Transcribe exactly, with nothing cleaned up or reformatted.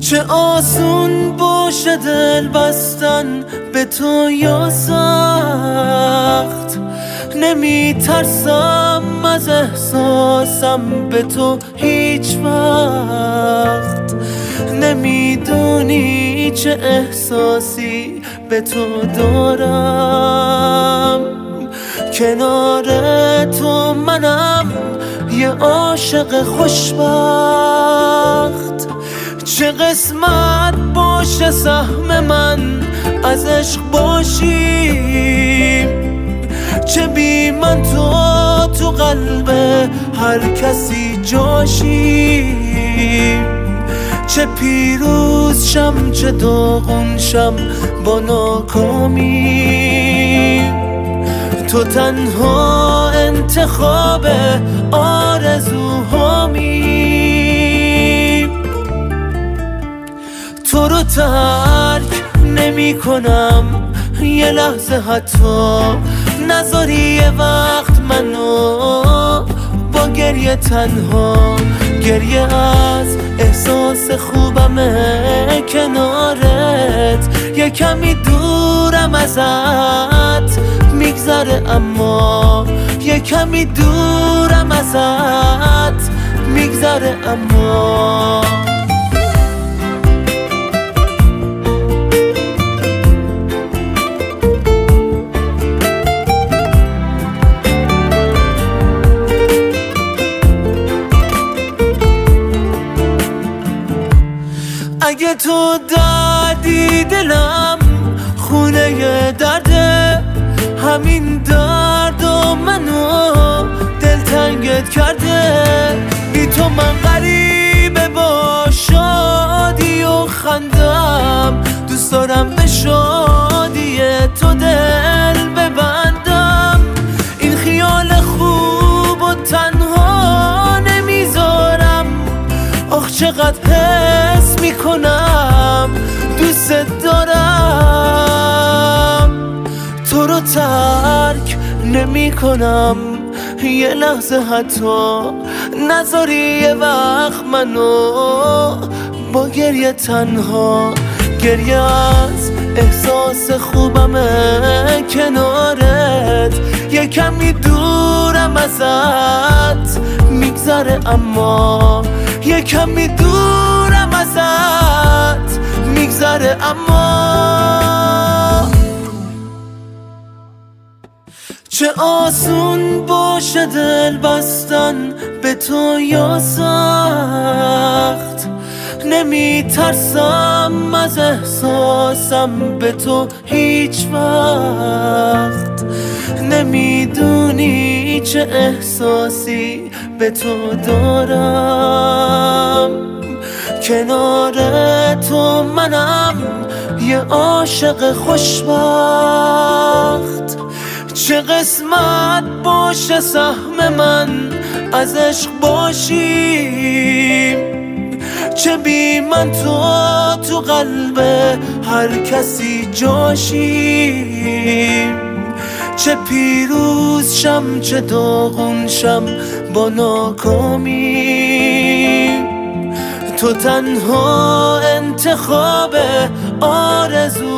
چه آسون باشه دل بستن به تو یا سخت، نمی ترسم از احساسم به تو هیچ وقت. نمیدونی چه احساسی به تو دارم، کنار تو منم یه عاشق خوشبخت. چه قسمت باشه سهم من از عشق باشیم، چه بی من تو تو قلب هر کسی جاشیم. چه پیروز شم چه داغون شم با ناکامی، تو تنها انتخاب آرزوهامی. تو رو ترک نمی کنم یه لحظه، حتی نذاری یه وقت منو با گریه تنها. گریه از احساس خوبمه کنارت، یه کمی دورم ازت میگذره، اما یه کمی دورم ازت میگذره اما. اگه تو دردی دلم خونه درده، همین درد و منو دلتنگت کرده. بی تو من غریبه با شادی و خندم، دوست دارم به شادی تو دل ببندم. این خیال خوب و تنها نمیذارم، آخ چقدر حس میکنم دوست دارم. تو رو ترک نمی کنم یه لحظه، حتی نذاری یه وقت منو با گریه تنها. گریه از احساس خوبمه کنارت، یه کمی دورم ازت میگذره، اما یه کمی دورم ازت میگذره اما. چه آسون باشه دل بستن به تو یا سخت، نمی ترسم از احساسم به تو هیچ وقت. نمیدونی چه احساسی به تو دارم، کنار تو منم یه عاشق خوشبخت. چه قسمت باشه سهم من از عشق باشیم، چه بی من تو تو قلب هر کسی جاشیم. چه پیروز شم چه داغون شم با ناکامی، تو تنها انتخاب آرزو